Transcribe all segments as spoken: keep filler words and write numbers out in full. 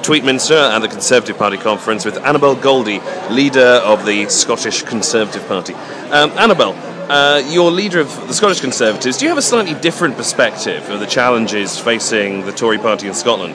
Tweedminster at the Conservative Party conference with Annabel Goldie, leader of the Scottish Conservative Party. Um, Annabel, uh, you're leader of the Scottish Conservatives. Do you have a slightly different perspective of the challenges facing the Tory party in Scotland?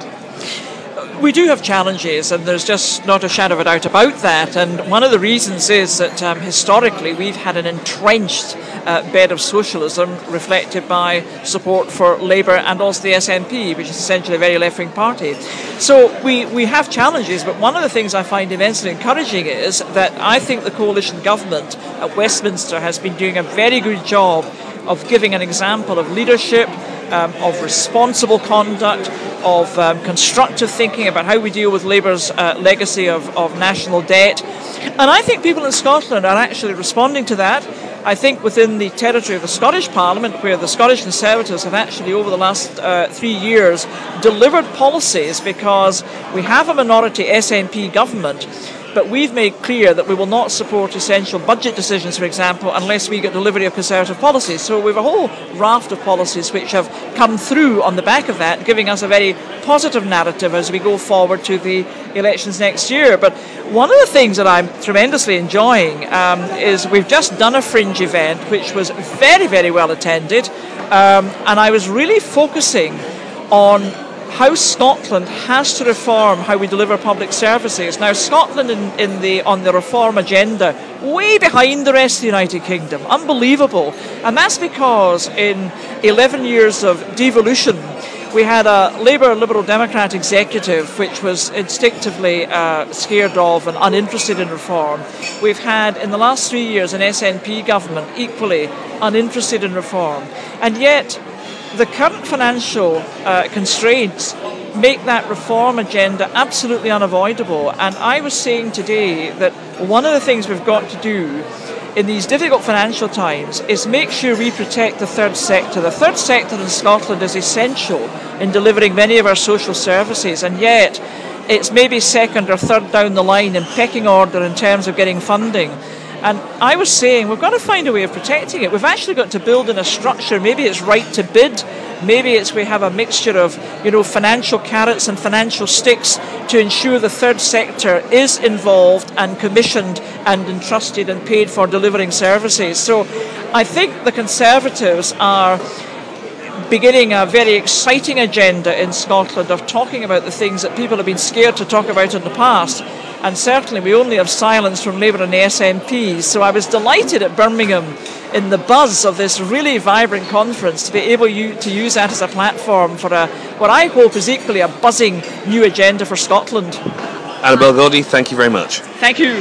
We do have challenges, and there's just not a shadow of a doubt about that. And one of the reasons is that um, historically we've had an entrenched uh, bed of socialism reflected by support for Labour and also the S N P, which is essentially a very left-wing party. So we, we have challenges, but one of the things I find immensely encouraging is that I think the coalition government at Westminster has been doing a very good job of giving an example of leadership, um, of responsible conduct, of um, constructive thinking about how we deal with Labour's uh, legacy of, of national debt. And I think people in Scotland are actually responding to that. I think within the territory of the Scottish Parliament, where the Scottish Conservatives have actually over the last uh, three years delivered policies, because we have a minority S N P government, but we've made clear that we will not support essential budget decisions, for example, unless we get delivery of Conservative policies. So we have a whole raft of policies which have come through on the back of that, giving us a very positive narrative as we go forward to the elections next year. But one of the things that I'm tremendously enjoying um, is we've just done a fringe event which was very, very well attended, um, and I was really focusing on how Scotland has to reform how we deliver public services. Now, Scotland in, in the on the reform agenda, way behind the rest of the United Kingdom. Unbelievable. And that's because in eleven years of devolution, we had a Labour Liberal Democrat executive which was instinctively uh, scared of and uninterested in reform. We've had in the last three years an S N P government equally uninterested in reform. And yet the current financial uh, constraints make that reform agenda absolutely unavoidable. And I was saying today that one of the things we've got to do in these difficult financial times is make sure we protect the third sector. The third sector in Scotland is essential in delivering many of our social services, and yet it's maybe second or third down the line in pecking order in terms of getting funding. And I was saying we've got to find a way of protecting it. We've actually got to build in a structure. Maybe it's right to bid. Maybe it's we have a mixture of, you know, financial carrots and financial sticks to ensure the third sector is involved and commissioned and entrusted and paid for delivering services. So I think the Conservatives are beginning a very exciting agenda in Scotland of talking about the things that people have been scared to talk about in the past. And certainly we only have silence from Labour and the S N P. So I was delighted at Birmingham in the buzz of this really vibrant conference to be able to use that as a platform for a, what I hope is equally a buzzing new agenda for Scotland. Annabel Goldie, thank you very much. Thank you.